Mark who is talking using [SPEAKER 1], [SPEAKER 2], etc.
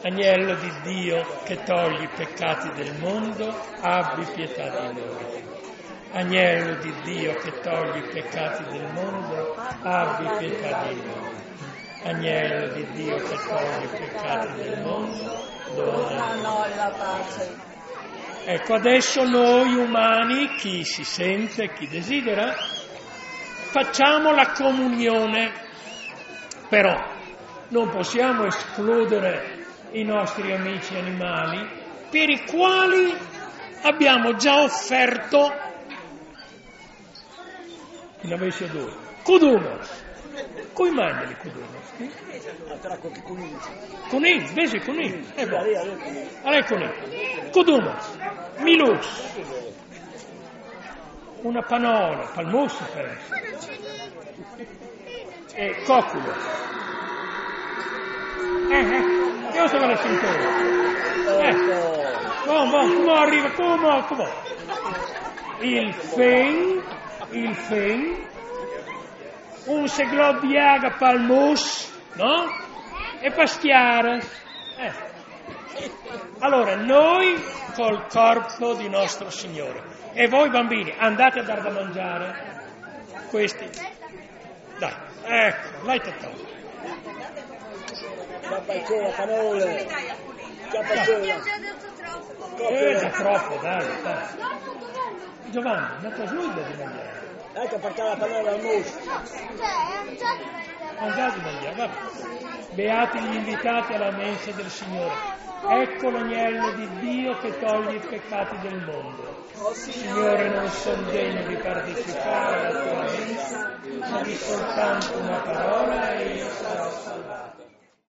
[SPEAKER 1] Agnello di Dio che togli i peccati del mondo, abbi pietà di noi. Agnello di Dio che togli i peccati del mondo, abbi pietà di noi. Agnello di Dio che togli i peccati del mondo, dona a noi la pace. Ecco, adesso noi umani, chi si sente, chi desidera, facciamo la comunione, però non possiamo escludere i nostri amici animali per i quali abbiamo già offerto in avessi due kudumas. Come mangiano i kudumas? Conigli, vedi conigli? Allora conigli. Kudumas, milus, una panola, palmus penso, e coculo. Io sono la cintura. Come arriva? Come? Il fen, un seglò di aga palmus, no? E paschiare. Allora, noi col corpo di nostro Signore. E voi bambini, andate a dar da mangiare questi. Dai, ecco, l'hai toccato.
[SPEAKER 2] Ciapaccione, panole. Ciapaccione.
[SPEAKER 1] Già troppo, dai. Giovanni, non ti ascolta di mangiare.
[SPEAKER 2] Ecco perché la panola al mus.
[SPEAKER 1] Mangiate di mangiare, vabbè. Beati gli invitati alla mensa del Signore. Ecco l'agnello di Dio che toglie i peccati del mondo. Signore, non sono degno di partecipare alla tua mensa, ma di soltanto una parola e io sarò salvato.